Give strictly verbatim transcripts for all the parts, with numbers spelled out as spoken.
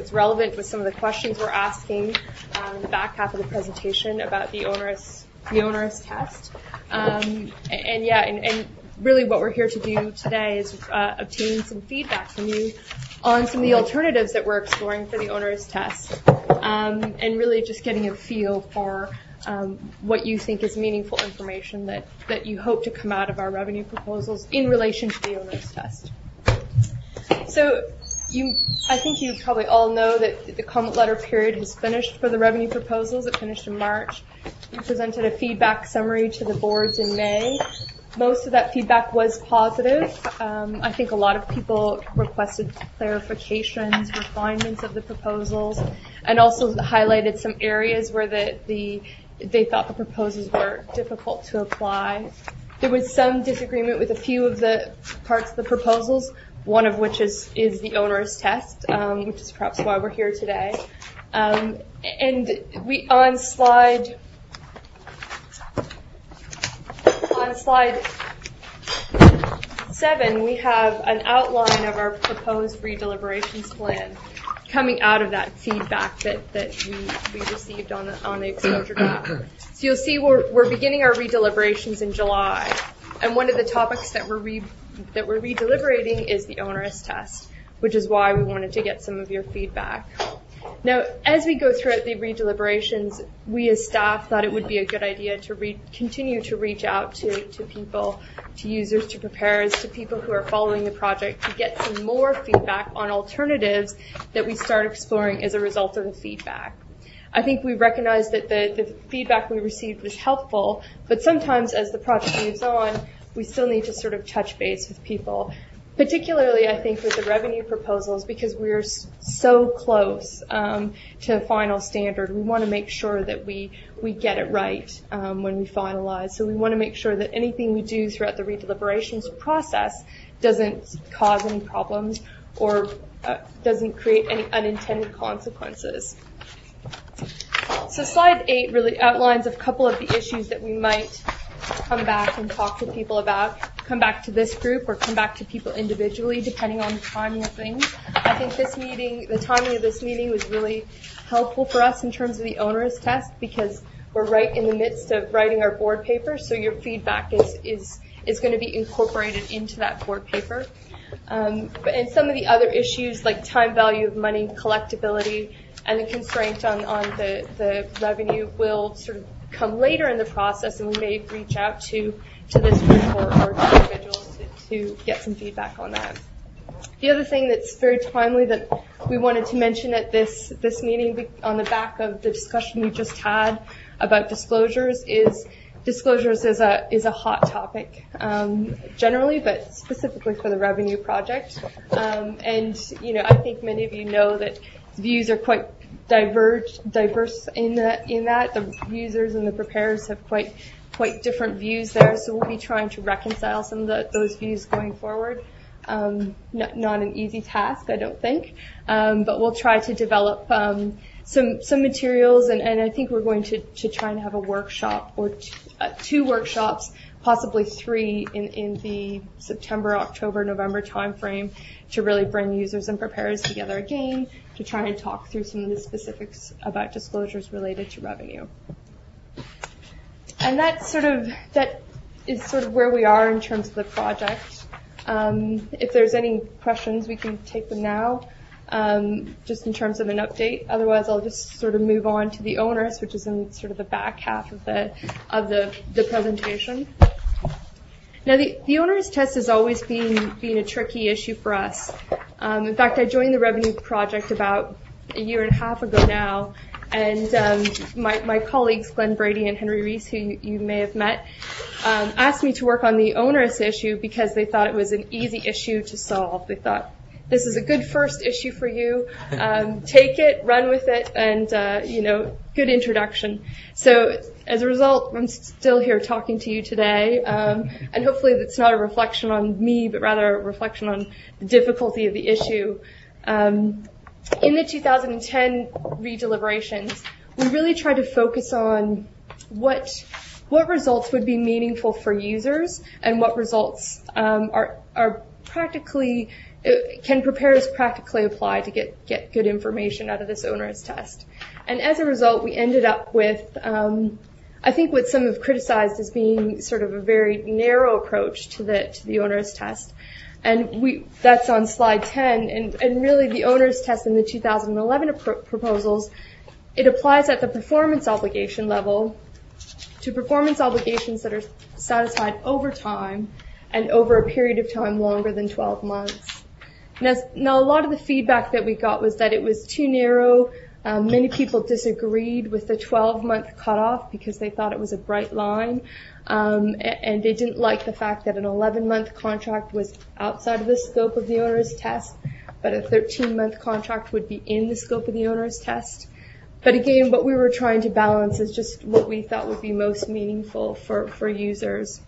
it's relevant with some of the questions we're asking um, in the back half of the presentation about the onerous, the onerous test. Um, and, and yeah, and, and really what we're here to do today is uh, obtain some feedback from you on some of the alternatives that we're exploring for the onerous test, um, and really just getting a feel for um, what you think is meaningful information that, that you hope to come out of our revenue proposals in relation to the onerous test. So you, I think you probably all know that the comment letter period has finished for the revenue proposals. It finished in March. We presented a feedback summary to the boards in May. Most of that feedback was positive. Um, I think a lot of people requested clarifications, refinements of the proposals, and also highlighted some areas where the, the they thought the proposals were difficult to apply. There was some disagreement with a few of the parts of the proposals, one of which is, is the onerous test, um, which is perhaps why we're here today. Um, and we on slide on slide seven, we have an outline of our proposed redeliberations plan coming out of that feedback that, that we, we received on the, on the exposure draft. So you'll see we're, we're beginning our redeliberations in July, and one of the topics that we're re, that we're redeliberating is the onerous test, which is why we wanted to get some of your feedback. Now, as we go throughout the redeliberations, we as staff thought it would be a good idea to re- continue to reach out to, to people, to users, to preparers, to people who are following the project to get some more feedback on alternatives that we start exploring as a result of the feedback. I think we recognize that the, the feedback we received was helpful, but sometimes as the project moves on, we still need to sort of touch base with people. Particularly, I think, with the revenue proposals, because we're so close um, to final standard. We want to make sure that we, we get it right um, when we finalize. So we want to make sure that anything we do throughout the redeliberations process doesn't cause any problems or uh, doesn't create any unintended consequences. So slide eight really outlines a couple of the issues that we might come back and talk to people about, come back to this group or come back to people individually depending on the timing of things. I think this meeting, the timing of this meeting was really helpful for us in terms of the onerous test because we're right in the midst of writing our board paper, so your feedback is, is, is going to be incorporated into that board paper. Um, but and some of the other issues like time value of money, collectability, and the constraint on, on the, the revenue will sort of come later in the process, and we may reach out to, to this group or, or to individuals to, to get some feedback on that. The other thing that's very timely that we wanted to mention at this, this meeting on the back of the discussion we just had about disclosures is disclosures is a, is a hot topic um, generally, but specifically for the revenue project. Um, and, you know, I think many of you know that views are quite diverge, diverse in that, in that. The users and the preparers have quite quite different views there, so we'll be trying to reconcile some of the, those views going forward. Um, not, not an easy task, I don't think, um, but we'll try to develop um, some some materials, and, and I think we're going to, to try and have a workshop or two, uh, two workshops, possibly three in, in the September, October, November timeframe to really bring users and preparers together again to try and talk through some of the specifics about disclosures related to revenue. And that sort of that is sort of where we are in terms of the project. Um, if there's any questions, we can take them now, um, just in terms of an update. Otherwise, I'll just sort of move on to the onerous, which is in sort of the back half of the of the, the presentation. Now, the, the onerous test has always been, been a tricky issue for us. Um, in fact, I joined the revenue project about a year and a half ago now, and um, my, my colleagues, Glenn Brady and Henry Reese, who you, you may have met, um, asked me to work on the onerous issue because they thought it was an easy issue to solve. They thought, this is a good first issue for you. Um, take it, run with it, and, uh, you know, good introduction. So as a result, I'm still here talking to you today, um, and hopefully that's not a reflection on me, but rather a reflection on the difficulty of the issue. Um, in the two thousand ten redeliberations, we really tried to focus on what what results would be meaningful for users and what results um, are are practically it can preparers practically apply to get, get good information out of this onerous test? And as a result, we ended up with, um, I think what some have criticized as being sort of a very narrow approach to the, to the onerous test. And we, that's on slide ten, and, and really the onerous test in the two thousand eleven pro- proposals, it applies at the performance obligation level to performance obligations that are satisfied over time and over a period of time longer than twelve months. Now, now a lot of the feedback that we got was that it was too narrow. Um, many people disagreed with the twelve-month cutoff because they thought it was a bright line, um, and, and they didn't like the fact that an eleven-month contract was outside of the scope of the onerous test, but a thirteen-month contract would be in the scope of the onerous test. But again, what we were trying to balance is just what we thought would be most meaningful for, for users.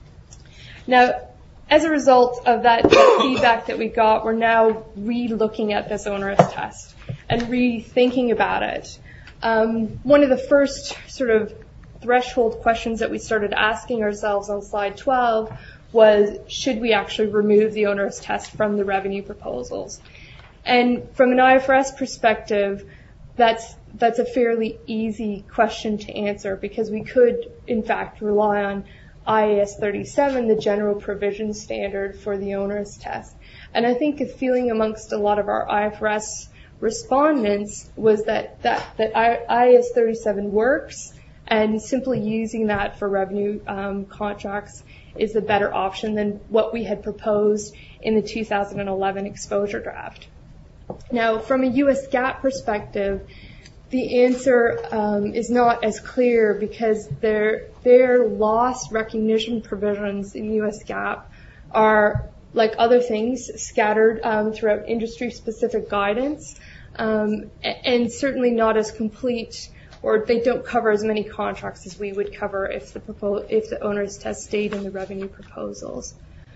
Now, as a result of that, that feedback that we got, we're now re-looking at this onerous test and rethinking about it. Um, one of the first sort of threshold questions that we started asking ourselves on slide twelve was, should we actually remove the onerous test from the revenue proposals? And from an I F R S perspective, that's that's a fairly easy question to answer, because we could, in fact, rely on I A S thirty-seven, the general provision standard for the onerous test. And I think a feeling amongst a lot of our I F R S respondents was that, that, that I A S thirty-seven works, and simply using that for revenue um, contracts is the better option than what we had proposed in the two thousand eleven exposure draft. Now, from a U S GAAP perspective, the answer um, is not as clear, because their their loss recognition provisions in U S GAAP are, like other things, scattered um, throughout industry-specific guidance, um, and certainly not as complete, or they don't cover as many contracts as we would cover if the propo- if the onerous test stayed in the revenue proposals.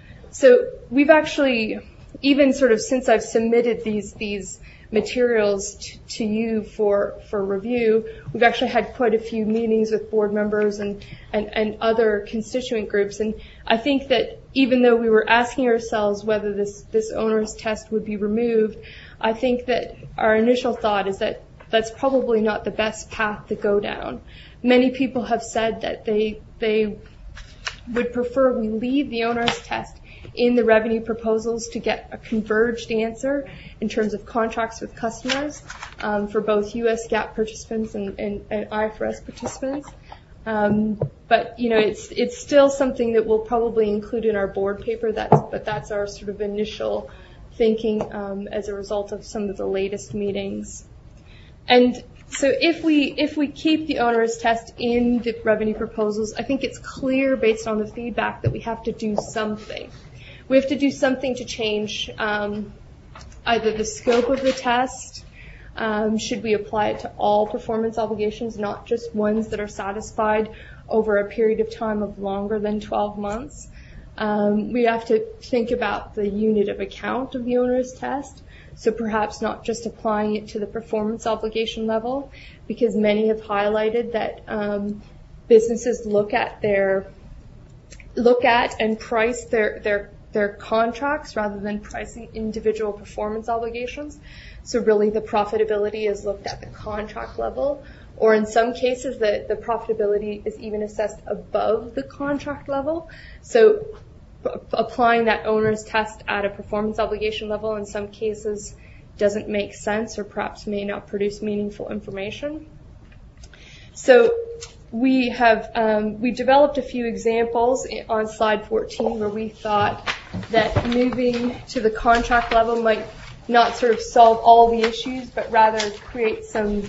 So we've actually, even sort of since I've submitted these these materials to, to you for for review, we've actually had quite a few meetings with board members and, and, and other constituent groups. And I think that even though we were asking ourselves whether this, this onerous test would be removed, I think that our initial thought is that that's probably not the best path to go down. Many people have said that they they would prefer we leave the onerous test in the revenue proposals to get a converged answer in terms of contracts with customers um, for both U S GAAP participants and, and, and I F R S participants. Um, but you know, it's it's still something that we'll probably include in our board paper. That's but that's our sort of initial thinking um, as a result of some of the latest meetings. And so if we if we keep the onerous test in the revenue proposals, I think it's clear based on the feedback that we have to do something. We have to do something to change um, either the scope of the test. Um, should we apply it to all performance obligations, not just ones that are satisfied over a period of time of longer than twelve months? Um, we have to think about the unit of account of the onerous test. So perhaps not just applying it to the performance obligation level, because many have highlighted that um, businesses look at their look at and price their their their contracts rather than pricing individual performance obligations. So really the profitability is looked at the contract level, or in some cases the, the profitability is even assessed above the contract level. So p- applying that owner's test at a performance obligation level in some cases doesn't make sense, or perhaps may not produce meaningful information. So we have um, we developed a few examples on slide fourteen where we thought that moving to the contract level might not sort of solve all the issues, but rather create some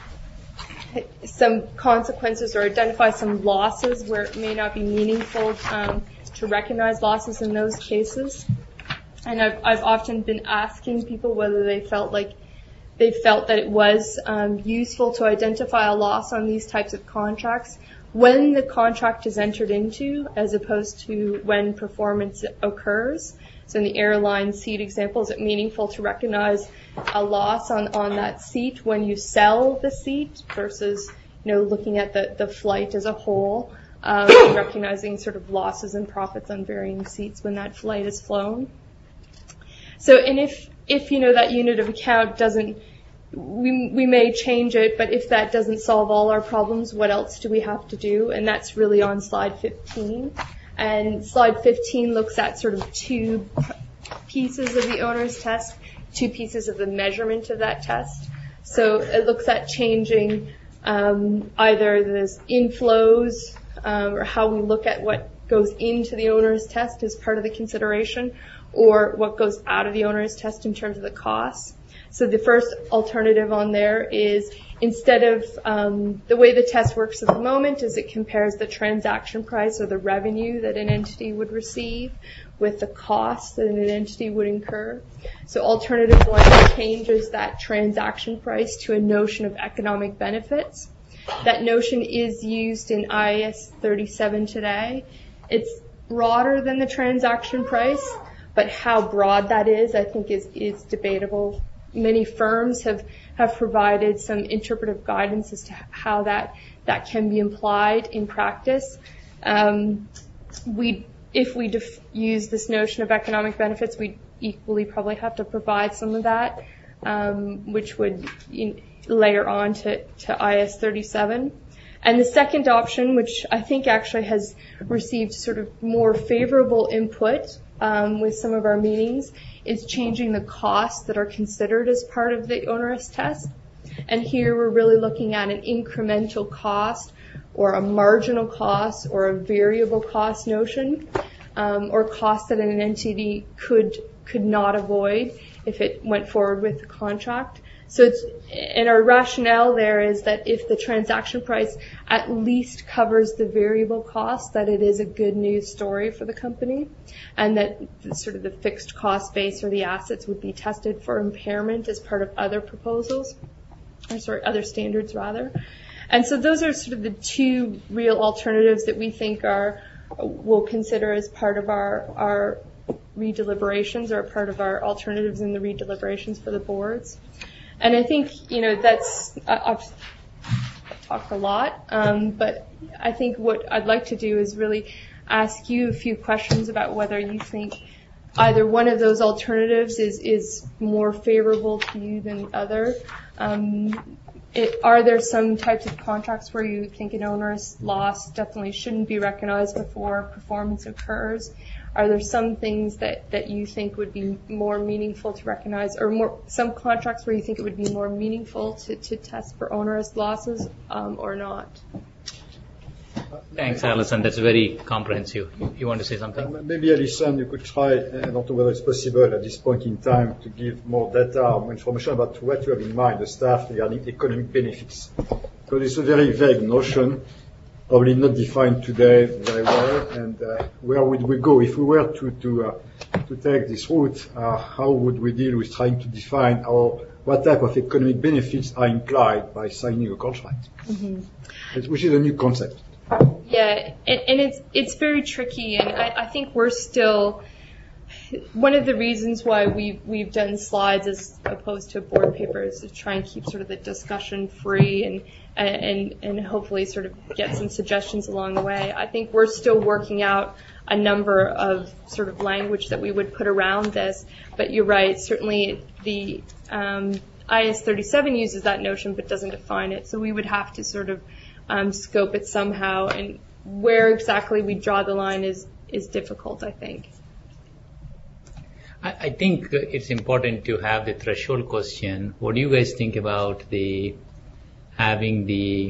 some consequences or identify some losses where it may not be meaningful um, to recognize losses in those cases. And I've, I've often been asking people whether they felt like they felt that it was um, useful to identify a loss on these types of contracts when the contract is entered into, as opposed to when performance occurs. So in the airline seat example, is it meaningful to recognize a loss on, on that seat when you sell the seat versus, you know, looking at the, the flight as a whole, um, and recognizing sort of losses and profits on varying seats when that flight is flown? So, and if, if, you know, that unit of account doesn't, we, we may change it, but if that doesn't solve all our problems, what else do we have to do? And that's really on slide fifteen. And slide fifteen looks at sort of two pieces of the owner's test, two pieces of the measurement of that test. So it looks at changing um, either the inflows um, or how we look at what goes into the owner's test as part of the consideration, or what goes out of the owner's test in terms of the costs. So the first alternative on there is, instead of um, the way the test works at the moment is it compares the transaction price or the revenue that an entity would receive with the cost that an entity would incur. So alternative one changes that transaction price to a notion of economic benefits. That notion is used in I A S thirty-seven today. It's broader than the transaction price, but how broad that is, I think, is, is debatable. Many firms have, have provided some interpretive guidance as to how that, that can be implied in practice. Um, we, if we def- use this notion of economic benefits, we equally probably have to provide some of that, um, which would you know, layer on to, to I A S thirty-seven. And the second option, which I think actually has received sort of more favorable input um, with some of our meetings, is changing the costs that are considered as part of the onerous test. And here we're really looking at an incremental cost or a marginal cost or a variable cost notion, um, or cost that an entity could could not avoid if it went forward with the contract. So it's, and our rationale there is that if the transaction price at least covers the variable cost, that it is a good news story for the company, and that the, sort of the fixed cost base or the assets would be tested for impairment as part of other proposals, or sorry, other standards rather. And so those are sort of the two real alternatives that we think are, we'll consider as part of our, our redeliberations, or part of our alternatives in the redeliberations for the boards. And I think, you know, that's, I've talked a lot, um, but I think what I'd like to do is really ask you a few questions about whether you think either one of those alternatives is, is more favorable to you than the other. Um, it, are there some types of contracts where you think an onerous loss definitely shouldn't be recognized before performance occurs? Are there some things that, that you think would be more meaningful to recognize, or more some contracts where you think it would be more meaningful to, to test for onerous losses um, or not? Thanks, Alison. That's very comprehensive. You, you want to say something? Uh, maybe, Alison, you could try, I don't know whether it's possible at this point in time, to give more data, more information about what you have in mind, the staff, regarding economic benefits. Because it's a very vague notion, probably not defined today very well. And uh, where would we go if we were to to, uh, to take this route? Uh, how would we deal with trying to define our, what type of economic benefits are implied by signing a contract, mm-hmm. which is a new concept. Yeah, and, and it's it's very tricky, and I, I think we're still. One of the reasons why we've, we've done slides as opposed to board papers is to try and keep sort of the discussion free and, and, and hopefully sort of get some suggestions along the way. I think we're still working out a number of sort of language that we would put around this, but you're right, certainly the um, I A S thirty-seven uses that notion but doesn't define it, so we would have to sort of um, scope it somehow, and where exactly we draw the line is, is difficult, I think. I think it's important to have the threshold question. What do you guys think about the having the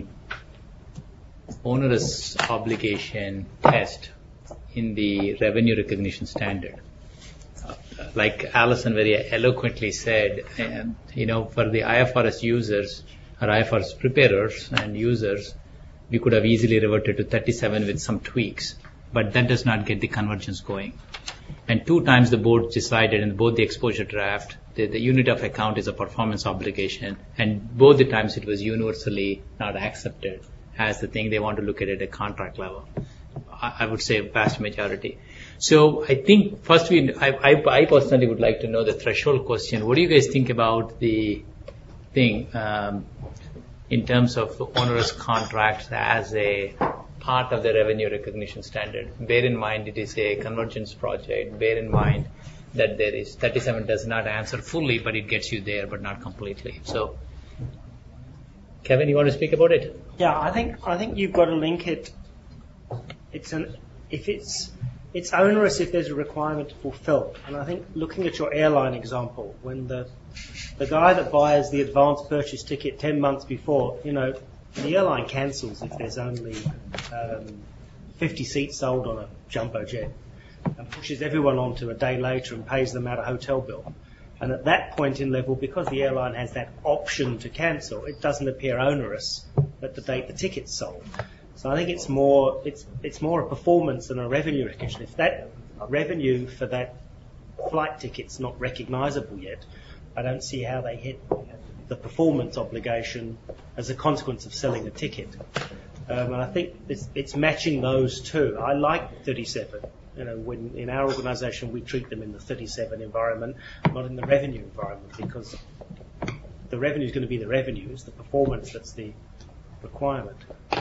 onerous obligation test in the revenue recognition standard? Uh, like Alison very eloquently said, um, you know, for the I F R S users or I F R S preparers and users, we could have easily reverted to thirty-seven with some tweaks, but that does not get the convergence going. And two times the board decided in both the exposure draft that the unit of account is a performance obligation, and both the times it was universally not accepted as the thing they want to look at at a contract level. I, I would say a vast majority. So I think first we, I, I, I personally would like to know the threshold question. What do you guys think about the thing um, in terms of onerous contracts as a part of the revenue recognition standard? Bear in mind it is a convergence project. Bear in mind that there is. thirty-seven does not answer fully, but it gets you there, but not completely. So, Kevin, you want to speak about it? Yeah, I think I think you've got to link it. It's an if it's it's onerous if there's a requirement to fulfill. And I think looking at your airline example, when the the guy that buys the advance purchase ticket ten months before, you know, the airline cancels if there's only um, fifty seats sold on a jumbo jet, and pushes everyone onto a day later and pays them out a hotel bill. And at that point in level, because the airline has that option to cancel, it doesn't appear onerous at the date the ticket's sold. So I think it's more it's it's more a performance than a revenue recognition. If that revenue for that flight ticket's not recognisable yet, I don't see how they hit the performance obligation as a consequence of selling a ticket. Um, and I think it's, it's matching those two. I like thirty-seven. You know, when in our organisation we treat them in the thirty-seven environment, not in the revenue environment, because the revenue is going to be the revenue. It's the performance that's the requirement.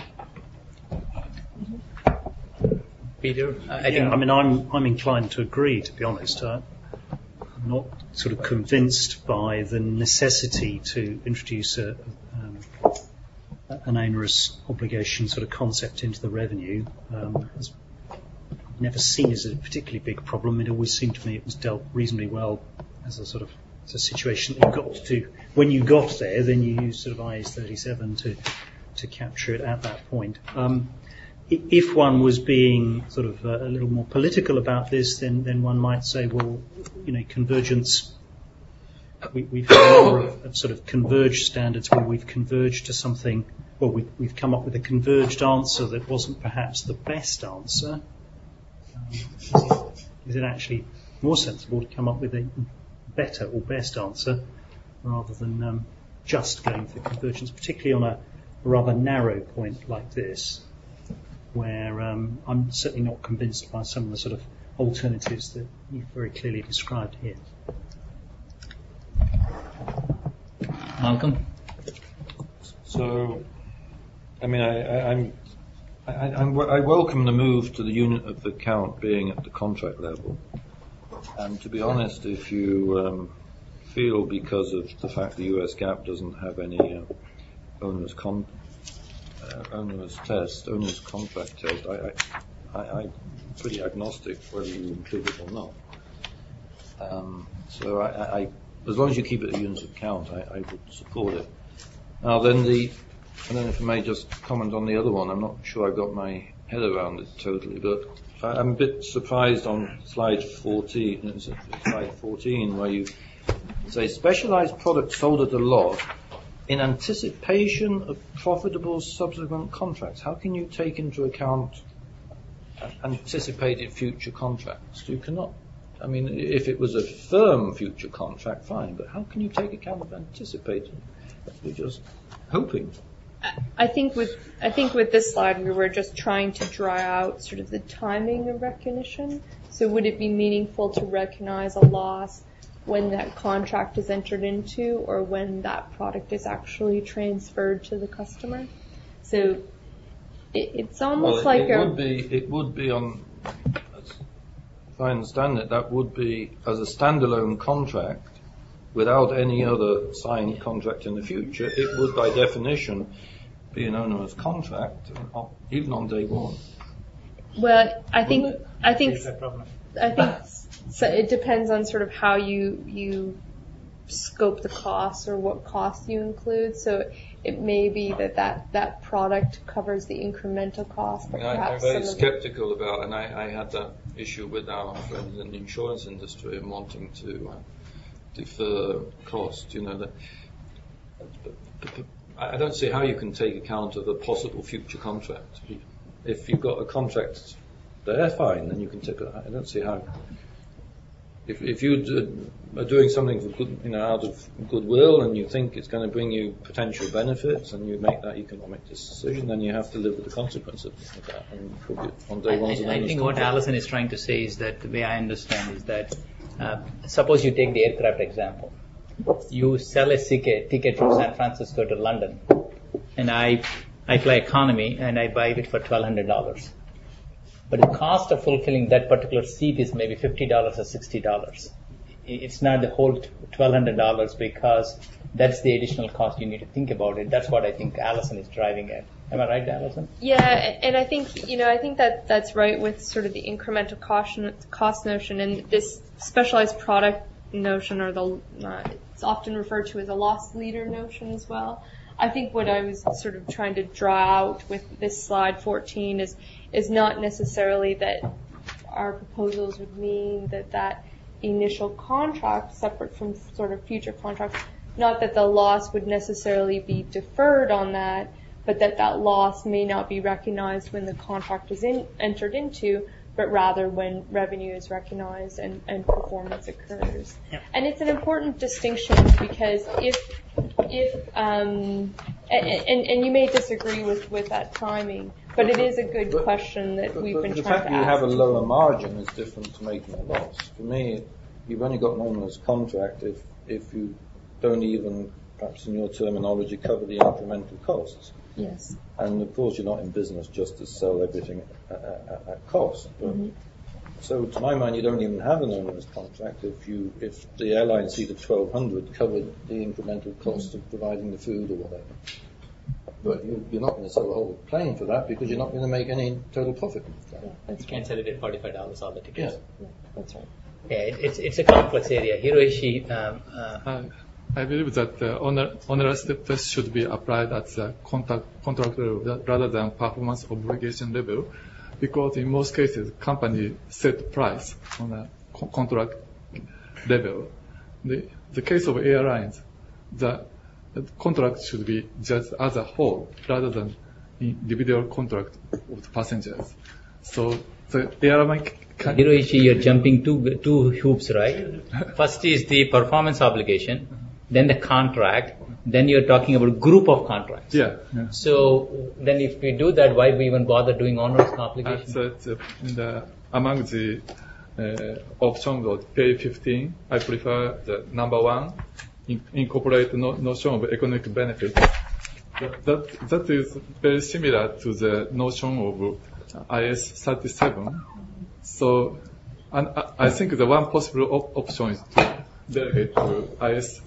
Peter, I think. Yeah, I mean, I'm I'm inclined to agree. To be honest, uh, I'm not sort of convinced by the necessity to introduce a, um, an onerous obligation sort of concept into the revenue. Um, it's never seen as a particularly big problem. It always seemed to me it was dealt reasonably well as a sort of as a situation that you got to. When you got there, then you used sort of I A S thirty-seven to to capture it at that point. Um, If one was being sort of a little more political about this, then, then one might say, well, you know, convergence, we, we've had a number of, of sort of converged standards where we've converged to something, well, we, we've come up with a converged answer that wasn't perhaps the best answer. Um, is, it, is it actually more sensible to come up with a better or best answer rather than um, just going for convergence, particularly on a rather narrow point like this, where um, I'm certainly not convinced by some of the sort of alternatives that you've very clearly described here. Malcolm? So, I mean, I, I, I'm, I, I'm, I welcome the move to the unit of account being at the contract level. And to be honest, if you um, feel because of the fact the U S GAAP doesn't have any uh, owners con Uh, onerous test, onerous contract test, I, I, I, I'm pretty agnostic whether you include it or not. Um, so I, I, as long as you keep it a unit of count, I, I would support it. Now then the, I don't know if I may just comment on the other one, I'm not sure I got my head around it totally, but I, I'm a bit surprised on slide fourteen, slide fourteen, where you say specialized products sold at a loss in anticipation of profitable subsequent contracts. How can you take into account anticipated future contracts? You cannot. I mean, if it was a firm future contract, fine, but how can you take account of anticipated? You're just hoping. I think with I think with this slide we were just trying to draw out sort of the timing of recognition. So would it be meaningful to recognize a loss when that contract is entered into or when that product is actually transferred to the customer? So it, it's almost well, it, like it a... Would be, it would be on, if I understand it, that would be as a standalone contract without any other signed contract in the future. It would by definition be an onerous contract, even on day one. Well, I think, I think, I think so it depends on sort of how you you scope the costs or what costs you include. So it may be that that, that product covers the incremental cost. But I mean, perhaps I'm very some skeptical about, and I, I had that issue with our friends in the insurance industry and wanting to uh, defer cost. You know, that I don't see how you can take account of a possible future contract. If you've got a contract there, fine, then you can take it. I don't see how. If, if you do, are doing something for good, you know, out of goodwill, and you think it's going to bring you potential benefits, and you make that economic decision, then you have to live with the consequences of that. And on day one, I, I think what Alison is trying to say is that the way I understand is that uh, suppose you take the aircraft example. You sell a ticket, ticket from San Francisco to London, and I I fly economy and I buy it for twelve hundred dollars. But the cost of fulfilling that particular seat is maybe fifty dollars or sixty dollars. it's not the whole twelve hundred dollars because that's the additional cost you need to think about it. That's what I think Allison is driving at. Am I right, Allison? Yeah, and I think, you know, I think that that's right with sort of the incremental cost, cost notion and this specialized product notion, or the, uh, it's often referred to as a loss leader notion as well. I think what I was sort of trying to draw out with this slide fourteen is, is not necessarily that our proposals would mean that that initial contract, separate from sort of future contracts, not that the loss would necessarily be deferred on that, but that that loss may not be recognized when the contract is in, entered into, but rather when revenue is recognized and, and performance occurs. Yeah. And it's an important distinction because if, if um, and, and, and you may disagree with, with that timing, but it is a good But- question that But, we've but been the trying fact to that you ask. have a lower margin is different to making a loss. For me, you've only got an onerous contract if, if you don't even, perhaps in your terminology, cover the incremental costs. Yes. And of course, you're not in business just to sell everything at, at, at cost. But Mm-hmm. So, to my mind, you don't even have an onerous contract if you if the airline see the twelve hundred covered the incremental cost Mm-hmm. of providing the food or whatever. But you, you're not going to sell the whole plane for that because you're not going to make any total profit. Yeah, that's You can't sell it at forty-five dollars all the tickets. Yeah. Yeah, that's right. Yeah, it, it's it's a complex area. Hiroshi, um, uh, Uh, I believe that the oner- onerous test should be applied at the contract, contract level rather than performance obligation level, because in most cases, company set price on a co- contract level. The, the case of airlines, the, the contract should be judged as a whole rather than individual contract of the passengers. So the airline can, Hiroshi, you're jumping two two hoops, right? First is the performance obligation, then the contract, then you're talking about group of contracts. yeah. yeah. So then if we do that, why we even bother doing onerous obligation? Uh, so it's, uh, in the, among the uh, options of K fifteen, I prefer the number one, in, incorporate no, notion of economic benefit. That, that, that is very similar to the notion of I S thirty-seven. So and I, I think the one possible op- option is to delegate to I S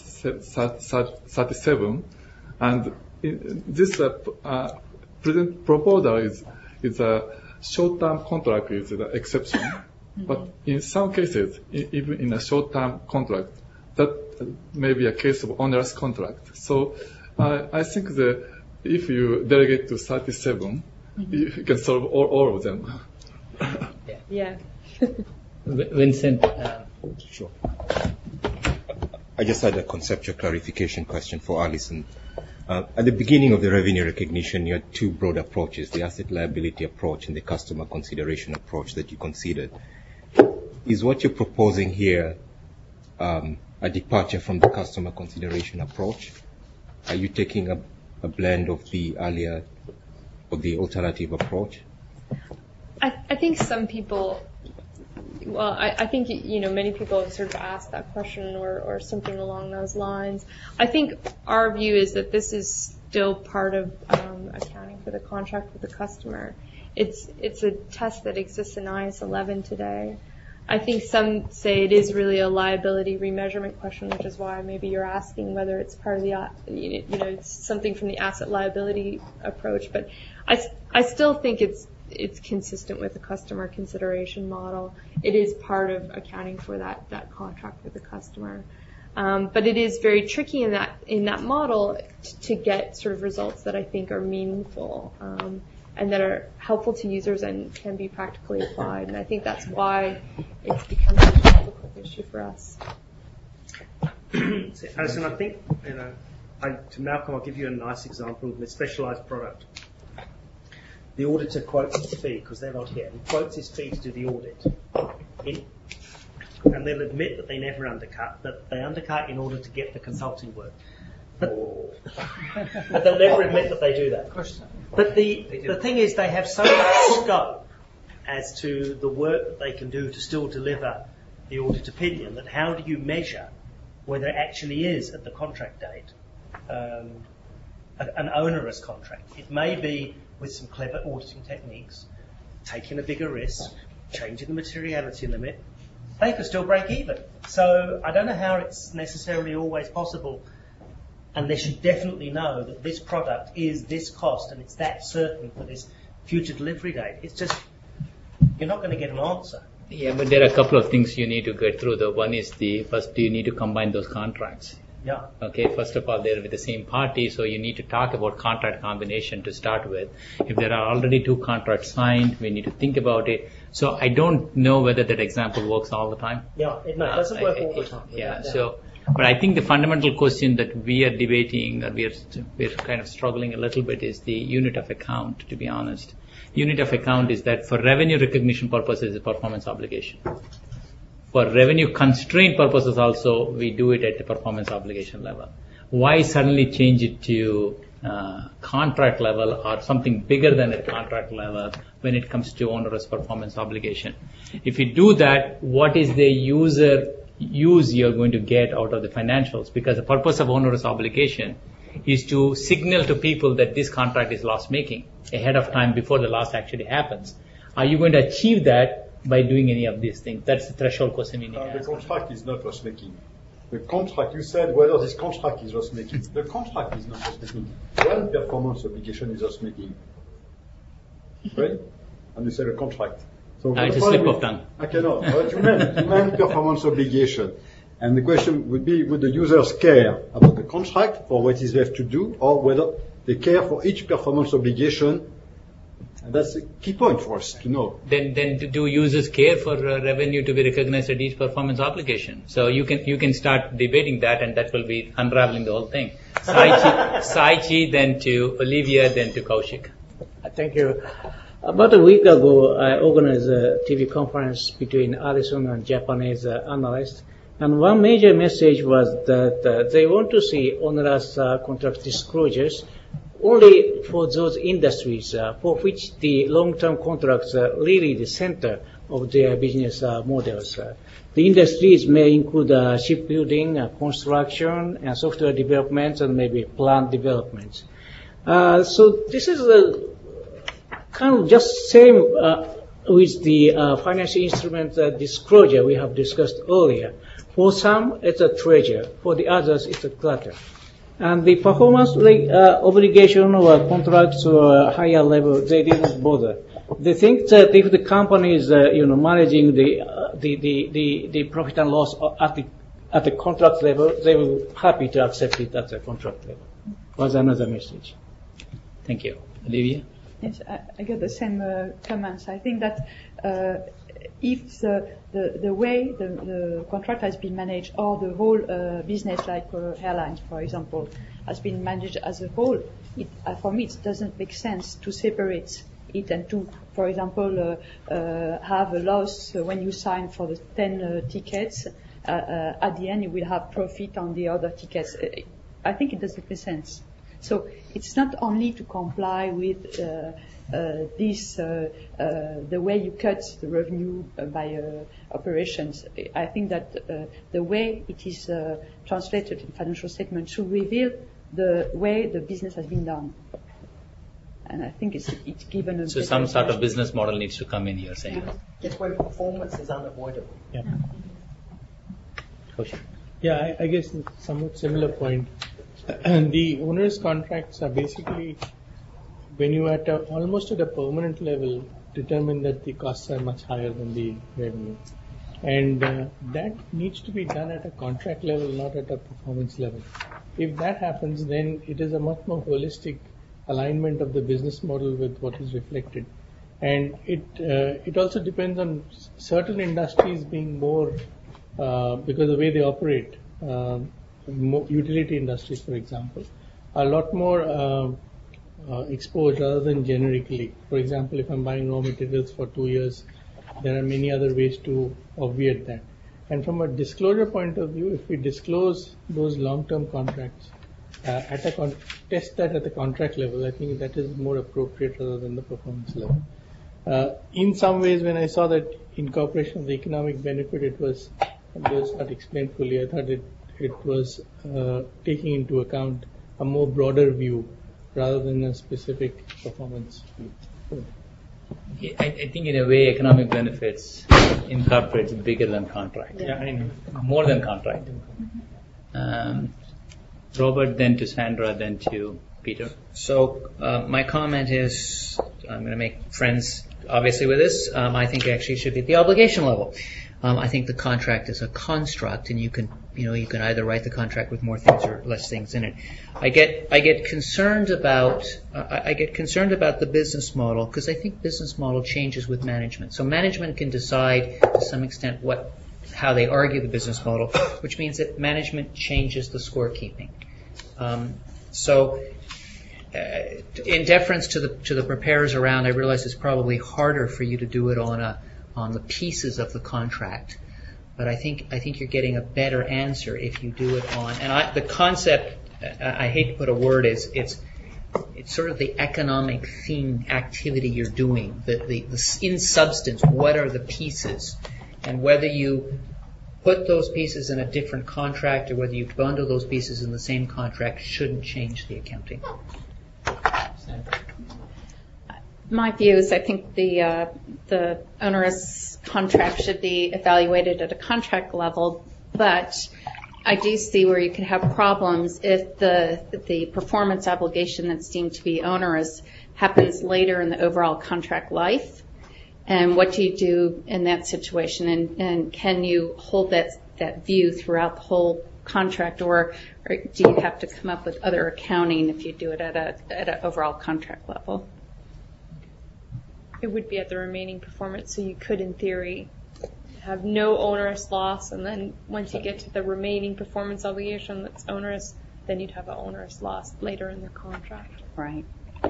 thirty-seven. And in, this uh, uh, present proposal is, is a short-term contract is the exception. But in some cases, i- even in a short-term contract, that may be a case of onerous contract. So I I think that if you delegate to thirty-seven, you can solve all, all of them. Yeah. V- Vincent, uh, Sure. I just had a conceptual clarification question for Alison. Uh, at the beginning of the revenue recognition, you had two broad approaches, the asset liability approach and the customer consideration approach that you considered. Is what you're proposing here um, a departure from the customer consideration approach? Are you taking a, a blend of the earlier, of the alternative approach? I, I think some people, well, I, I think, you know, many people have sort of asked that question or, or something along those lines. I think our view is that this is still part of um, accounting for the contract with the customer. It's, it's a test that exists in I S eleven today. I think some say it is really a liability remeasurement question, which is why maybe you're asking whether it's part of the, uh, you know, it's something from the asset liability approach. But I, I still think it's, it's consistent with the customer consideration model. It is part of accounting for that, that contract with the customer. Um, but it is very tricky in that, in that model t- to get sort of results that I think are meaningful, um, and that are helpful to users and can be practically applied. And I think that's why it's become such a difficult issue for us. So, Alison, I think, you know, I, to Malcolm, I'll give you a nice example of a specialised product. The auditor quotes his fee, because they're not here, he quotes his fee to do the audit. In, and they'll admit that they never undercut, that they undercut in order to get the consulting work. But, but they'll never admit that they do that. Of course not. But the, the thing is, they have so much scope as to the work that they can do to still deliver the audit opinion, that how do you measure whether it actually is at the contract date um, a, an onerous contract? It may be with some clever auditing techniques, taking a bigger risk, changing the materiality limit, they could still break even. So I don't know how it's necessarily always possible, unless you definitely know that this product is this cost and it's that certain for this future delivery date. It's just, you're not going to get an answer. Yeah, but there are a couple of things you need to get through. The one is the first, you need to combine those contracts. Yeah. Okay, first of all, they're with the same party, so you need to talk about contract combination to start with. If there are already two contracts signed, we need to think about it. So I don't know whether that example works all the time. Yeah, it, no, it doesn't Uh, work I- all the I- time. Yeah, so, but I think the fundamental question that we are debating, or we are, we're kind of struggling a little bit, is the unit of account, to be honest. Unit of account is that for revenue recognition purposes, it's a performance obligation. For revenue constraint purposes also, we do it at the performance obligation level. Why suddenly change it to uh, contract level or something bigger than a contract level when it comes to onerous performance obligation? If you do that, what is the user use you're going to get out of the financials? Because the purpose of onerous obligation is to signal to people that this contract is loss-making ahead of time before the loss actually happens. Are you going to achieve that by doing any of these things? That's the threshold question we need to Uh, the ask. contract is not loss-making. The contract, you said whether this contract is loss-making. The contract is not loss-making. One performance obligation is loss-making. Right? And you said a contract. So Uh, it's the a slip problem of tongue. I cannot. What you meant, you meant performance obligation. And the question would be, would the users care about the contract for what is left to do, or whether they care for each performance obligation? And that's a key point for us to know. Then, then do users care for uh, revenue to be recognized at each performance obligation? So you can you can start debating that, and that will be unraveling the whole thing. Saichi, Saichi, then to Olivia, then to Kaushik. Thank you. About a week ago, I organized a T V conference between Allison and Japanese uh, analysts, and one major message was that uh, they want to see onerous uh, contract disclosures only for those industries uh, for which the long-term contracts are really the center of their business uh, models. Uh, the industries may include uh, shipbuilding, uh, construction, and software development, and maybe plant development. Uh, so this is a kind of just same uh, with the uh, financial instrument uh, disclosure we have discussed earlier. For some, it's a treasure. For the others, it's a clutter. And the performance uh, obligation or contracts or higher level, they didn't bother. They think that if the company is, uh, you know, managing the, uh, the, the, the, the profit and loss at the, at the contract level, they will be happy to accept it at the contract level. Was another message. Thank you. Olivia? Yes, I, I get the same uh, comments. I think that uh, if the, the, the way the, the contract has been managed, or the whole uh, business, like uh, airlines, for example, has been managed as a whole, it, uh, for me it doesn't make sense to separate it and to, for example, uh, uh, have a loss when you sign for the ten uh, tickets. Uh, uh, at the end, you will have profit on the other tickets. I think it doesn't make sense. So it's not only to comply with uh, uh, this, uh, uh, the way you cut the revenue uh, by uh, operations. I think that uh, the way it is uh, translated in financial statement should reveal the way the business has been done. And I think it's, it's given a So some sort of business model needs to come in, you're saying. Yes, when performance is unavoidable. Yeah. Kaushik? Yeah, I, I guess somewhat similar point. The onerous contracts are basically, when you at a, almost at a permanent level, determine that the costs are much higher than the revenue. And uh, that needs to be done at a contract level, not at a performance level. If that happens, then it is a much more holistic alignment of the business model with what is reflected. And it uh, it also depends on certain industries being more, uh, because of the way they operate, uh, utility industries, for example, are a lot more uh, uh, exposed rather than generically. For example, if I'm buying raw materials for two years, there are many other ways to obviate that. And from a disclosure point of view, if we disclose those long-term contracts, uh, at a con- test that at the contract level, I think that is more appropriate rather than the performance level. Uh, in some ways, when I saw that incorporation of the economic benefit, it was, it was not explained fully. I thought it it was uh, taking into account a more broader view rather than a specific performance view. I, I think in a way economic benefits incorporates bigger than contract. Yeah, I know. More than contract. Um, Robert, then to Sandra, then to Peter. So uh, my comment is, I'm going to make friends obviously with this. Um, I think actually it should be at the obligation level. Um, I think the contract is a construct, and you can, you know, you can either write the contract with more things or less things in it. I get, I get concerned about, uh, I get concerned about the business model because I think business model changes with management. So management can decide to some extent what, how they argue the business model, which means that management changes the scorekeeping. Um, so. Uh, in deference to the to the preparers around, I realize it's probably harder for you to do it on a on the pieces of the contract, but I think I think you're getting a better answer if you do it on. And I, the concept, I, I hate to put a word, is it's it's sort of the economic theme activity you're doing. The, the the in substance, what are the pieces, and whether you put those pieces in a different contract or whether you bundle those pieces in the same contract shouldn't change the accounting. My view is I think the uh, the onerous contract should be evaluated at a contract level, but I do see where you could have problems if the the performance obligation that's deemed to be onerous happens later in the overall contract life. And what do you do in that situation? And, and can you hold that that view throughout the whole contract, or, or do you have to come up with other accounting if you do it at a at an overall contract level? It would be at the remaining performance, so you could, in theory, have no onerous loss, and then once you get to the remaining performance obligation that's onerous, then you'd have an onerous loss later in the contract. Right.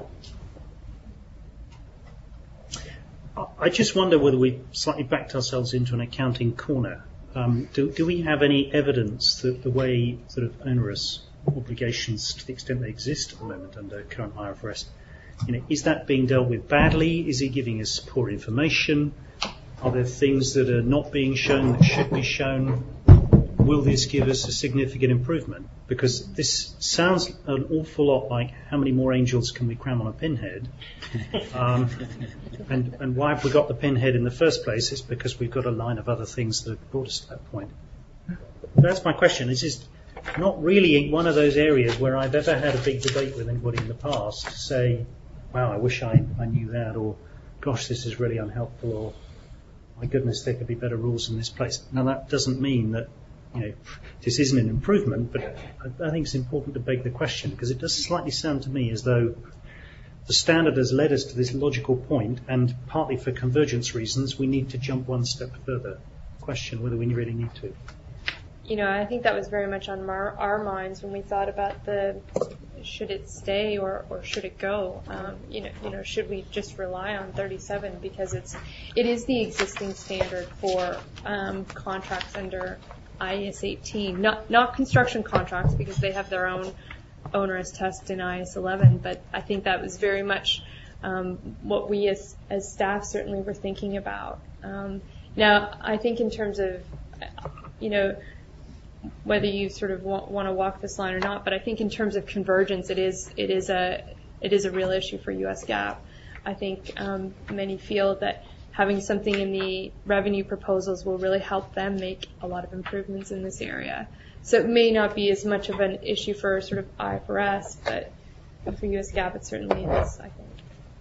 I just wonder whether we slightly backed ourselves into an accounting corner. Um, do, do we have any evidence that the way sort of onerous obligations, to the extent they exist at the moment under current I F R S, you know, is that being dealt with badly? Is it giving us poor information? Are there things that are not being shown that should be shown? Will this give us a significant improvement? Because this sounds an awful lot like how many more angels can we cram on a pinhead? Um, and, and why have we got the pinhead in the first place? It's because we've got a line of other things that have brought us to that point. That's my question. This is not really one of those areas where I've ever had a big debate with anybody in the past to say, wow, I wish I, I knew that, or gosh, this is really unhelpful, or my goodness, there could be better rules in this place. Now, that doesn't mean that, you know, this isn't an improvement, but I, I think it's important to beg the question, because it does slightly sound to me as though the standard has led us to this logical point, and partly for convergence reasons, we need to jump one step further. Question whether we really need to. You know, I think that was very much on our, our minds when we thought about the should it stay or, or should it go? Um, you know, you know, should we just rely on thirty-seven because it's it is the existing standard for um, contracts under I S eighteen, not not construction contracts because they have their own onerous test in I S eleven. But I think that was very much um, what we as as staff certainly were thinking about. Um, now, I think in terms of you know. whether you sort of want, want to walk this line or not, but I think in terms of convergence, it is it is a it is a real issue for U S GAAP. I think um, many feel that having something in the revenue proposals will really help them make a lot of improvements in this area. So it may not be as much of an issue for sort of I F R S, but for U S GAAP it certainly is, I think.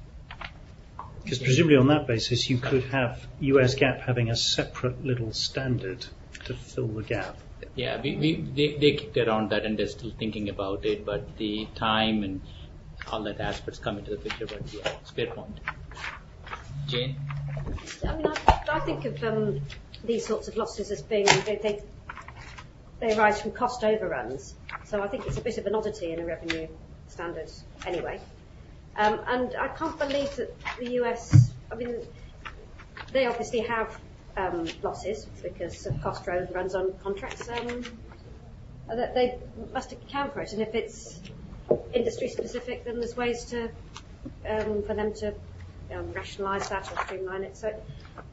Because presumably on that basis, you could have U S GAAP having a separate little standard to fill the gap. Yeah, we, we they, they kicked around that and they're still thinking about it, but the time and all that aspects come into the picture. But yeah, it's a fair point. Jane? I mean, I, I think of um, these sorts of losses as being they, they they arise from cost overruns. So I think it's a bit of an oddity in a revenue standard anyway. Um, and I can't believe that the U S. I mean, they obviously have. Um, losses because of cost overruns on contracts, um, that they must account for it. And if it's industry specific, then there's ways to um, for them to um, rationalise that or streamline it. So,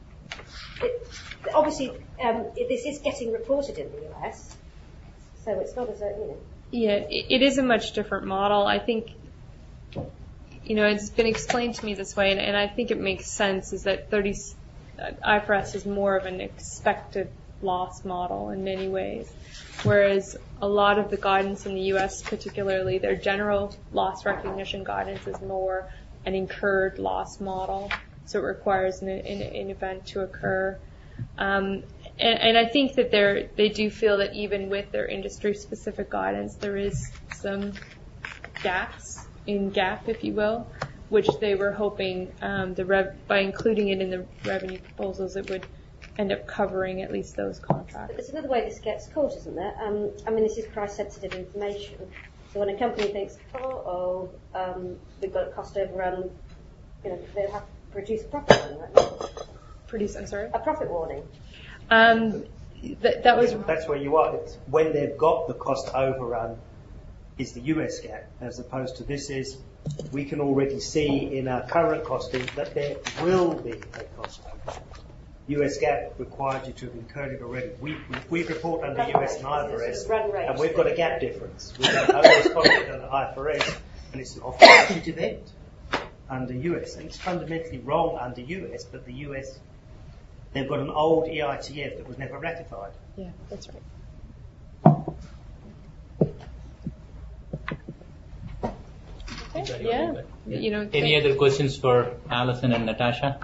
it, obviously, um, it, this is getting reported in the U S, so it's not as a you know. Yeah, it, it is a much different model. I think. you know, it's been explained to me this way, and, and I think it makes sense, is that thirty, uh, I F R S is more of an expected loss model in many ways, whereas a lot of the guidance in the U S, particularly their general loss recognition guidance, is more an incurred loss model, so it requires an, an, an event to occur. Um, and, and I think that they're, they do feel that even with their industry-specific guidance, there is some gaps in gap, if you will, which they were hoping um, the rev- by including it in the revenue proposals, it would end up covering at least those contracts. There's another way this gets caught, isn't there? Um, I mean, this is price-sensitive information. So when a company thinks, oh, oh, um, we've got a cost overrun, you know, they have to produce a profit warning, right? Produce, I'm sorry? A profit warning. Um, th- that was... That's where you are. It's when they've got the cost overrun is the U S gap, as opposed to this is, we can already see in our current costing that there will be a cost overrun. U S gap requires you to have incurred it already. We, we report under U S and I F R S, and we've got a gap difference. We've got owners costing under I F R S, and it's an off-balance event under U S. And it's fundamentally wrong under U S, but the U S, they've got an old E I T F that was never ratified. Yeah, that's right. Okay, yeah. You know, Any other questions for Alison and Natasha?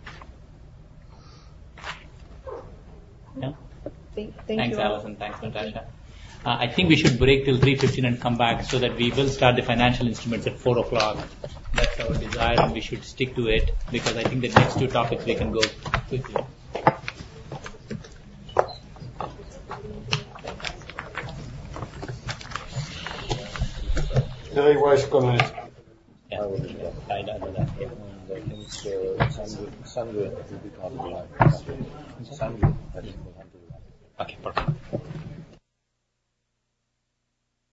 Yeah. Thank, thank Thanks, you all. Alison. Thanks, Thank Natasha. Uh, I think we should break till three fifteen and come back so that we will start the financial instruments at four o'clock. That's our desire, and we should stick to it, because I think the next two topics we can go quickly. Very wise comment. Yeah. I know that. Yeah. I think uh, Sandra, Sandra will become live. Sandra, I think, will handle that. Okay, perfect.